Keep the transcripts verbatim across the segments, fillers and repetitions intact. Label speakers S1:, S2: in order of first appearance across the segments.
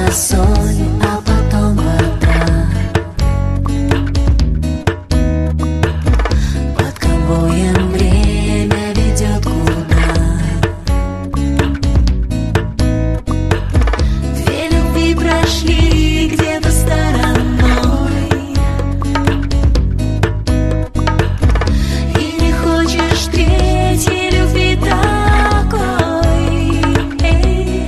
S1: соль, а потом вода. Под конвоем время ведет куда. Две любви прошли где-то стороной, и не хочешь третьей любви такой. Эй.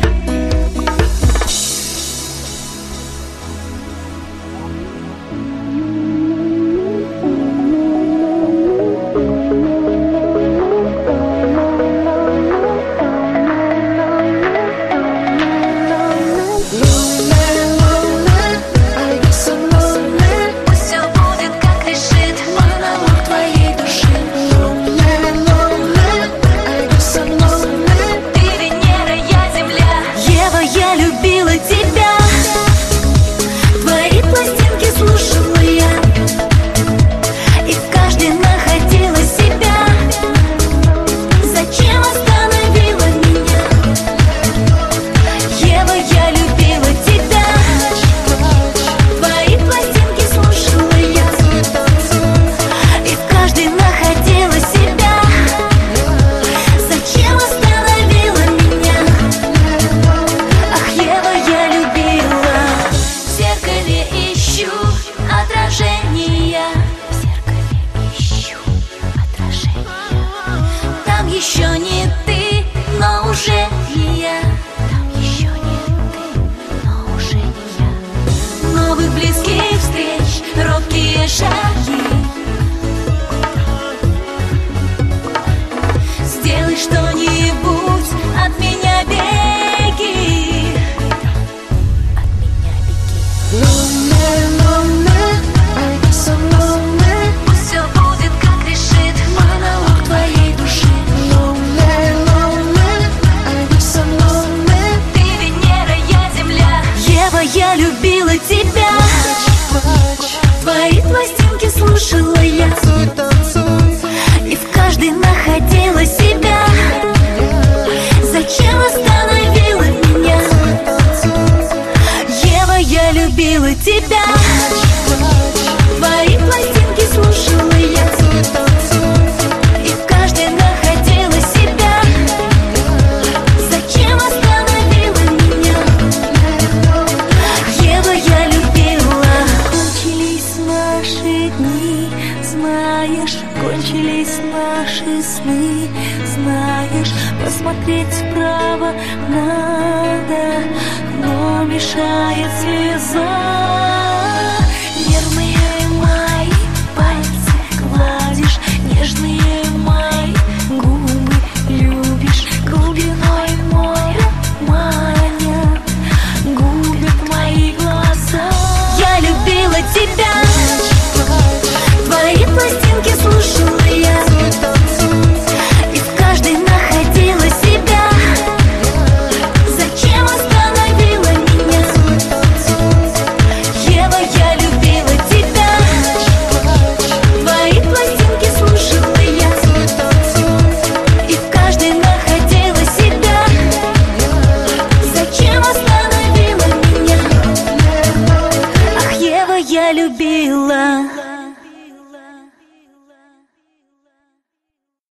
S1: Пусть все будет, как решит монолог твоей души. Ты Венера, я Земля. Ева, я любила тебя. Твои пластинки слушала я, и в каждой находила себя. Зачем остановила меня? Ева, я любила тебя. Твои пластинки слушала я, и в каждой находила себя. Зачем остановила меня? Ах, Ева, я любила. В зеркале ищу отражения. В зеркале ищу отражения. Там еще не ты, но уже не я. Там еще не ты, но уже не я. Новых близких встреч, робкие шаги. Сделай что-нибудь, от меня беги. От меня беги. Пусть все будет, как решит монолог твоей души. Ты Венера, я Земля. Ева, я любила тебя. Твои пластинки слушала я, и в каждой находила себя. Зачем остановила меня? Ева, я любила тебя. Твои пластинки слушала я, и в каждой находила себя. Зачем остановила меня? Ева, я любила. Кончились наши дни, знаешь, кончились наши сны, знаешь, посмотреть вправо надо, но мешает слеза. Нервные мои пальцы гладишь, нежные мои губы любишь, глубиной моря маня губят мои глаза. Я любила тебя. Твои пластинки слушала я, и в каждой находила себя. Зачем остановила меня? Ева, я любила тебя. Твои пластинки слушала я, и в каждой находила себя. Зачем остановила меня? Ах, Ева, я любила.